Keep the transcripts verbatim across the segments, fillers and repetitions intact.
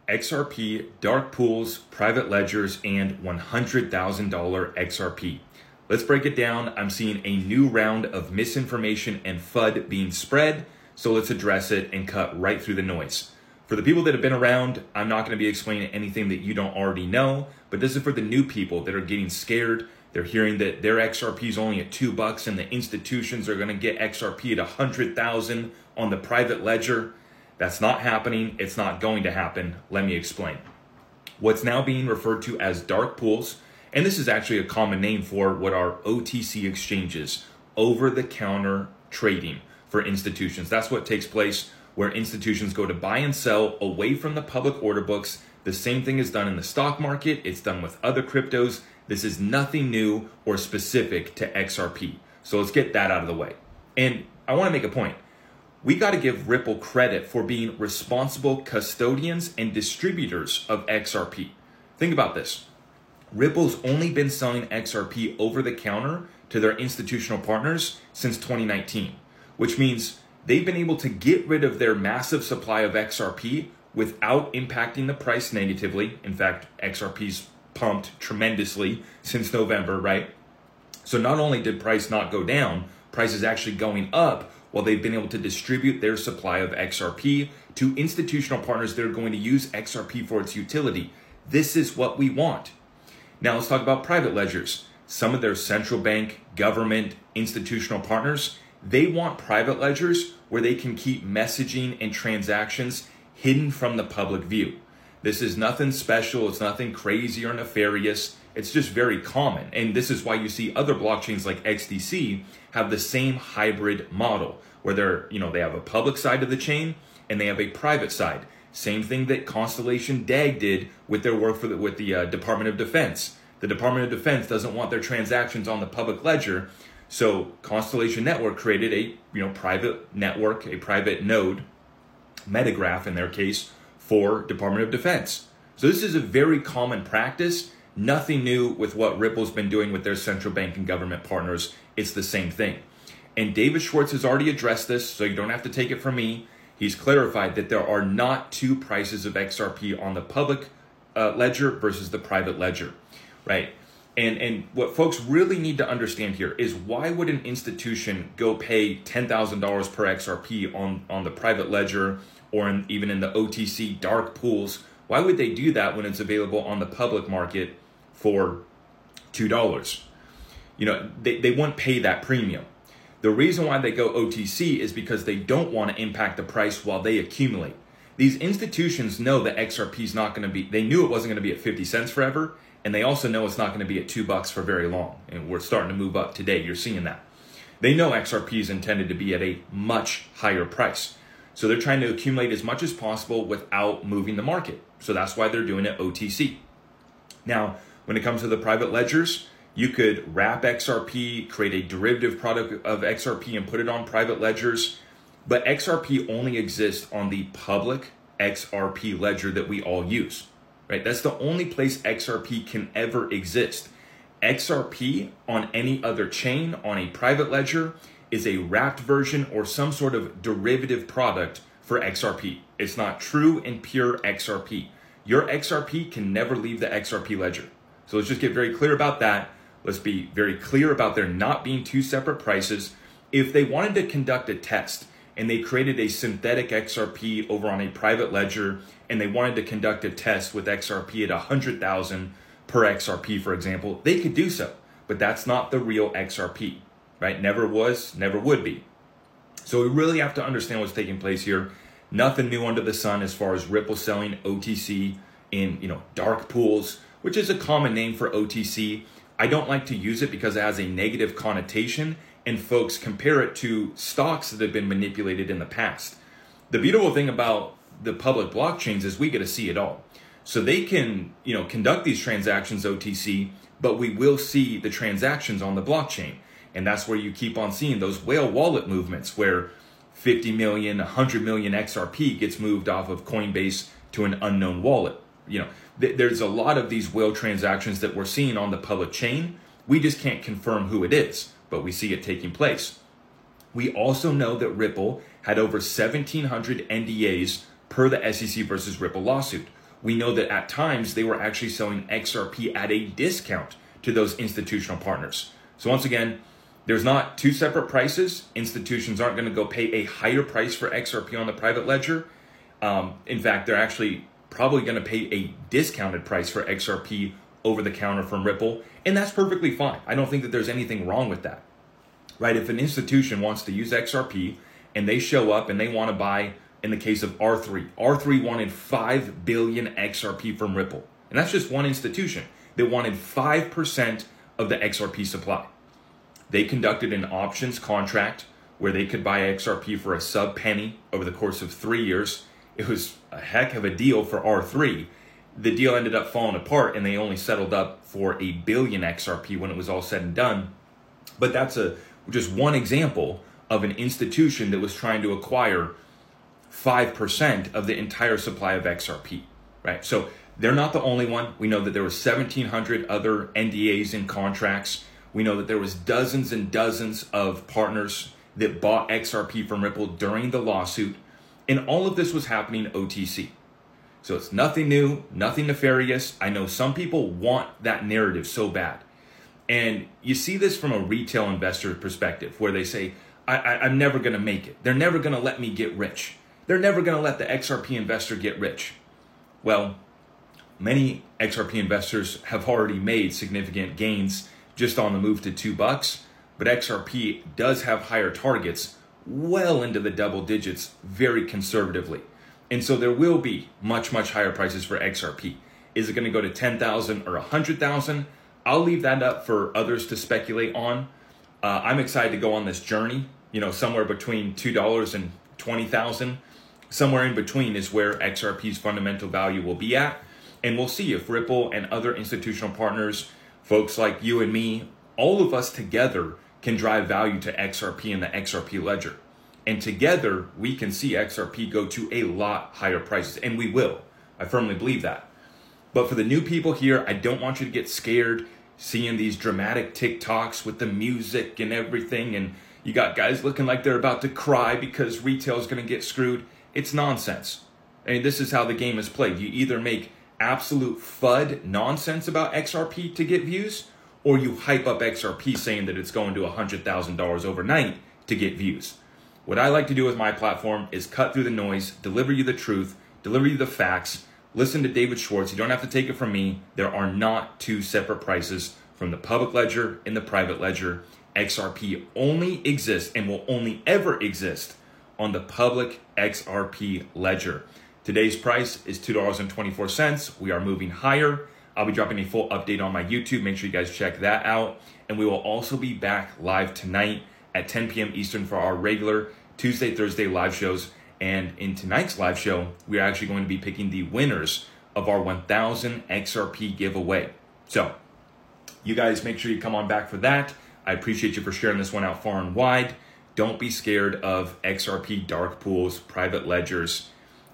X R P, dark pools, private ledgers, and one hundred thousand dollars X R P. Let's break it down. I'm seeing a new round of misinformation and F U D being spread, so let's address it and cut right through the noise. For the people that have been around, I'm not going to be explaining anything that you don't already know, but this is for the new people that are getting scared. They're hearing that their X R P is only at two bucks and the institutions are going to get X R P at one hundred thousand on the private ledger. That's not happening. It's not going to happen. Let me explain. What's now being referred to as dark pools, and this is actually a common name for what are O T C exchanges, over-the-counter trading for institutions. That's what takes place where institutions go to buy and sell away from the public order books. The same thing is done in the stock market. It's done with other cryptos. This is nothing new or specific to X R P. So let's get that out of the way. And I want to make a point. We got to give Ripple credit for being responsible custodians and distributors of X R P. Think about this. Ripple's only been selling X R P over the counter to their institutional partners since twenty nineteen, which means they've been able to get rid of their massive supply of X R P without impacting the price negatively. In fact, X R P's pumped tremendously since November, right? So not only did price not go down, price is actually going up while they've been able to distribute their supply of X R P to institutional partners that are going to use X R P for its utility. This is what we want. Now let's talk about private ledgers. Some of their central bank, government, institutional partners, they want private ledgers where they can keep messaging and transactions hidden from the public view. This is nothing special. It's nothing crazy or nefarious. It's just very common. And this is why you see other blockchains like X D C have the same hybrid model where they're, you know, they have a public side of the chain and they have a private side. Same thing that Constellation D A G did with their work for the, with the uh, Department of Defense. The Department of Defense doesn't want their transactions on the public ledger. So Constellation Network created a, you know, private network, a private node, Metagraph in their case, for Department of Defense. So this is a very common practice. Nothing new with what Ripple's been doing with their central bank and government partners. It's the same thing. And David Schwartz has already addressed this, so you don't have to take it from me. He's clarified that there are not two prices of X R P on the public uh, ledger versus the private ledger, right? And and what folks really need to understand here is why would an institution go pay ten thousand dollars per X R P on, on the private ledger or in, even in the O T C dark pools? Why would they do that when it's available on the public market for two dollars? You know, they, they won't pay that premium. The reason why they go O T C is because they don't want to impact the price while they accumulate. These institutions know that X R P is not going to be, they knew it wasn't going to be at fifty cents forever, and they also know it's not going to be at two bucks for very long. And we're starting to move up today. You're seeing that. They know X R P is intended to be at a much higher price. So they're trying to accumulate as much as possible without moving the market. So that's why they're doing it O T C. Now, when it comes to the private ledgers, you could wrap X R P, create a derivative product of X R P and put it on private ledgers. But X R P only exists on the public X R P ledger that we all use, right? That's the only place X R P can ever exist. X R P on any other chain, on a private ledger, is a wrapped version or some sort of derivative product for X R P. It's not true and pure X R P. Your X R P can never leave the X R P ledger. So let's just get very clear about that. Let's be very clear about there not being two separate prices. If they wanted to conduct a test and they created a synthetic X R P over on a private ledger and they wanted to conduct a test with X R P at one hundred thousand per X R P, for example, they could do so. But that's not the real X R P, right? Never was, never would be. So we really have to understand what's taking place here. Nothing new under the sun as far as Ripple selling O T C in, you know, dark pools, which is a common name for O T C. I don't like to use it because it has a negative connotation and folks compare it to stocks that have been manipulated in the past. The beautiful thing about the public blockchains is we get to see it all. So they can, you know, conduct these transactions O T C, but we will see the transactions on the blockchain. And that's where you keep on seeing those whale wallet movements where fifty million, one hundred million X R P gets moved off of Coinbase to an unknown wallet. You know, th- there's a lot of these whale transactions that we're seeing on the public chain. We just can't confirm who it is, but we see it taking place. We also know that Ripple had over seventeen hundred N D As per the S E C versus Ripple lawsuit, we know that at times they were actually selling X R P at a discount to those institutional partners. So once again, there's not two separate prices. Institutions aren't going to go pay a higher price for X R P on the private ledger. Um, in fact, they're actually probably going to pay a discounted price for X R P over the counter from Ripple. And that's perfectly fine. I don't think that there's anything wrong with that, right? If an institution wants to use X R P and they show up and they want to buy, in the case of R three, R three wanted five billion X R P from Ripple. And that's just one institution that wanted five percent of the X R P supply. They conducted an options contract where they could buy X R P for a sub penny over the course of three years. It was a heck of a deal for R three. The deal ended up falling apart and they only settled up for a billion X R P when it was all said and done. But that's a just one example of an institution that was trying to acquire five percent of the entire supply of X R P, right? So they're not the only one. We know that there were seventeen hundred other N D As and contracts. We know that there was dozens and dozens of partners that bought X R P from Ripple during the lawsuit. And all of this was happening O T C. So it's nothing new, nothing nefarious. I know some people want that narrative so bad. And you see this from a retail investor perspective where they say, I, I, I'm never going to make it. They're never going to let me get rich. They're never going to let the X R P investor get rich. Well, many X R P investors have already made significant gains just on the move to two bucks, but X R P does have higher targets well into the double digits very conservatively. And so there will be much, much higher prices for X R P. Is it going to go to ten thousand or one hundred thousand? I'll leave that up for others to speculate on. Uh, I'm excited to go on this journey, you know, somewhere between two dollars and twenty thousand. Somewhere in between is where X R P's fundamental value will be at. And we'll see if Ripple and other institutional partners, folks like you and me, all of us together can drive value to X R P and the X R P ledger. And together we can see X R P go to a lot higher prices, and we will. I firmly believe that. But for the new people here, I don't want you to get scared seeing these dramatic TikToks with the music and everything. And you got guys looking like they're about to cry because retail is going to get screwed. It's nonsense. I mean, this is how the game is played. You either make absolute FUD nonsense about X R P to get views, or you hype up X R P saying that it's going to one hundred thousand dollars overnight to get views. What I like to do with my platform is cut through the noise, deliver you the truth, deliver you the facts. Listen to David Schwartz. You don't have to take it from me. There are not two separate prices from the public ledger and the private ledger. X R P only exists and will only ever exist on the public X R P ledger. Today's price is two dollars and twenty-four cents. We are moving higher. I'll be dropping a full update on my YouTube. Make sure you guys check that out. And we will also be back live tonight at ten p.m. Eastern for our regular Tuesday, Thursday live shows. And in tonight's live show, we are actually going to be picking the winners of our one thousand X R P giveaway. So you guys make sure you come on back for that. I appreciate you for sharing this one out far and wide. Don't be scared of X R P dark pools, private ledgers,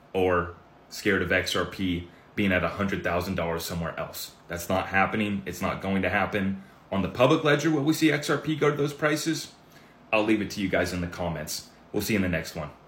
or scared of X R P being at one hundred thousand dollars somewhere else. That's not happening. It's not going to happen. On the public ledger, will we see X R P go to those prices? I'll leave it to you guys in the comments. We'll see you in the next one.